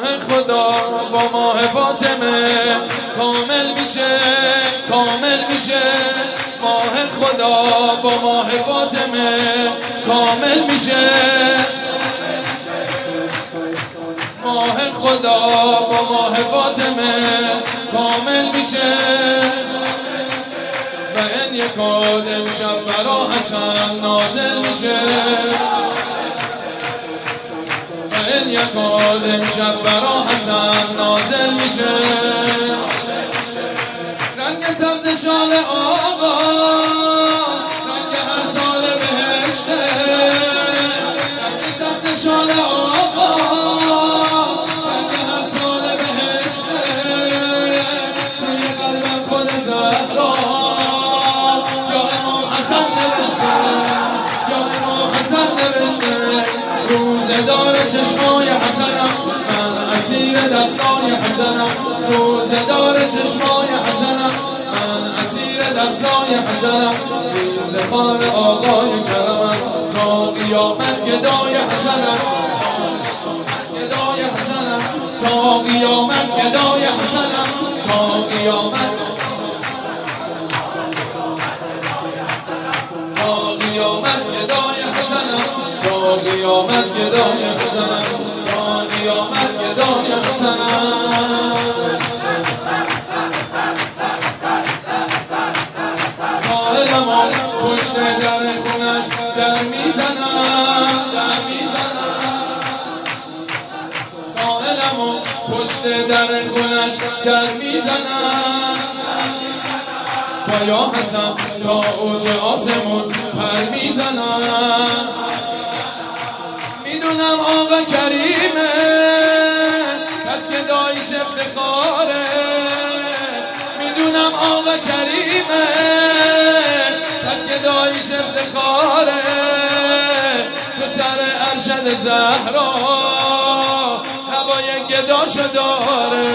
خدا با ماه فاطمه کامل میشه، کامل میشه. ماه خدا با ماه فاطمه کامل میشه. ماه خدا با ماه فاطمه کامل میشه. و این یک آدم شب برا حسن نازل میشه. و این یک آدم شب برا حسن نازل میشه. رنگ سبز شال آقا رنگ هر سال بهشته. رنگ سبز شال آقا رنگ هر سال بهشته. روی قلبم خود زهرا یا امام حسن نوشته، یا امام حسن نوشته. روزدار چشمای حسنم من اسیر دستای حسنم. روزدار چشمای حسنم من اسیر دستای حسنم. روزخوار آقای کرمم تا قیامت گدای حسنم. گدای حسنم تا قیامت گدای حسنم. تا قیامت گدای حسنم. تا قیامت گدای حسنم. تا قیامت گدای حسنم. ساحلمو پشت در خونش در میزنم، در میزنم. ساحلمو پشت در خونش در میزنم. و یا حسن تا اوج آسمون پر میزنم. میدونم آقا کریمه پس که دایش افتخاره. میدونم آقا کریمه پس که دایش افتخاره. پسر ارشد زهرا هوای گداشو داره،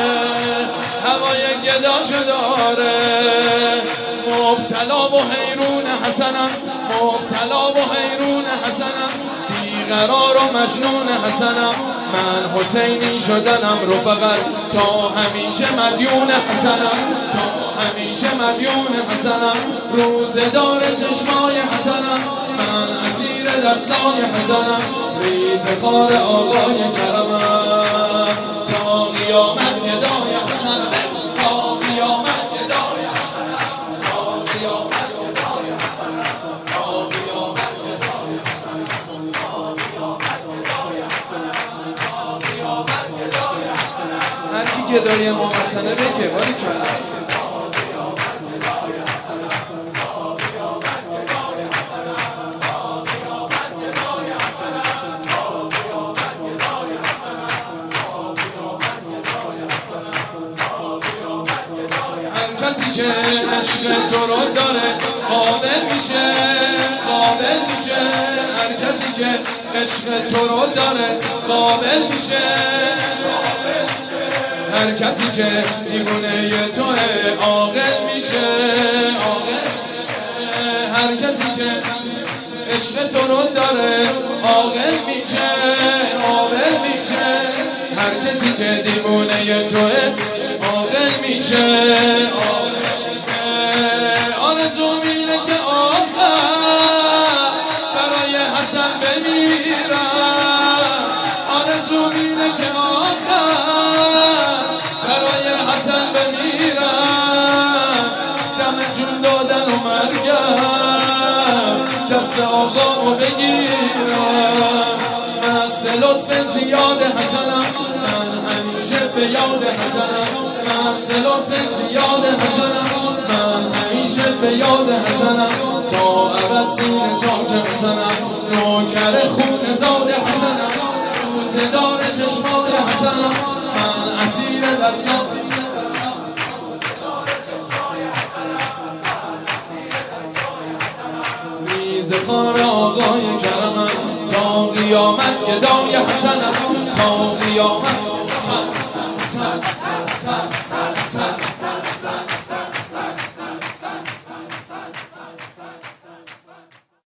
هوای گداشو داره. مبتلا و حیرون حسنم، مبتلا و حیرون حسنم. بیقرار و مجنون حسنم. من حسینی شدنم رفقا تا همیشه مدیون حسنم. تا همیشه مدیون حسنم. روزدار چشمای حسنم من اسیر دستای حسنم. ریزخوار آقای کرمم تا قیامت گدای حسنم. تا قیامت گدای حسنم. تا قیامت گدای حسنم. تا قیامت گدای حسنم. تا قیامت گدای حسنم. تا قیامت گدای حسنم. هر کی گدای ما حسنه بگه باری کرد. کسی که عشق تو رو داره قابل میشه، قابل میشه. هر کسی که عشق تو رو داره قابل میشه. هر کسی که دیوونه توه عاقل میشه، عاقل میشه. هر کسی که عشق تو رو داره عاقل میشه، عاقل میشه. هر کسی که دیوونه توه عاقل میشه. آرزو میره که آخر برای حسن بمیرم. آرزو میره که آخر برای حسن بمیرم. دم جون دادن و مرگم دست آقامو بگیرم. مست لطف زیاد حسنم من همیشه به یاد حسنم. مست لطف زیاد حسنم من همیشه به یاد حسنم. تا ابد سینه چاک حسنم. نوکر خون زاد حسنم. روزدار چشمات حسنم من اسیر دستم. میزخوار آقای کرمم تا قیامت گدای حسنم. تا قیامت